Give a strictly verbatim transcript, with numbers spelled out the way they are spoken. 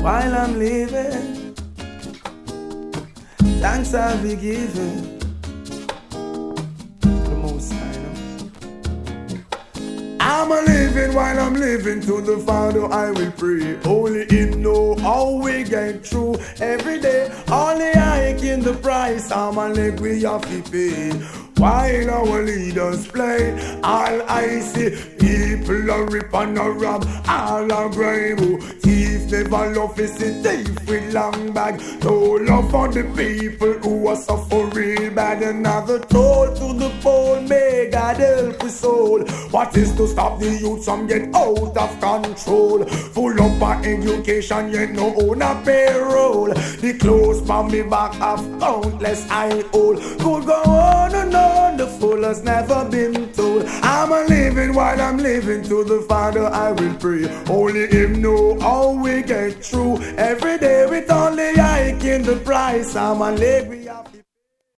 while I'm living. Thanks I'll be giving the most I know. I'm a living while I'm living, to the Father I will pray. Only Him know how we get through every day. Only I in the price, I'm a leg we have to pay. While our leaders play, all I see, people are rip and a rob, all are grime. Thief never love is a thief with long bag. No love for the people who are suffering bad. Another toll to the poor, may God help his soul. What is to stop the youth from get out of control? Full up on education, yet no own a payroll. The clothes from me back of countless I old. Could go on and on. The fool has never been told. I'm a living while I'm living, to the Father I will pray. Only Him know how we get through every day, with only I in the price. I'm a leg we have to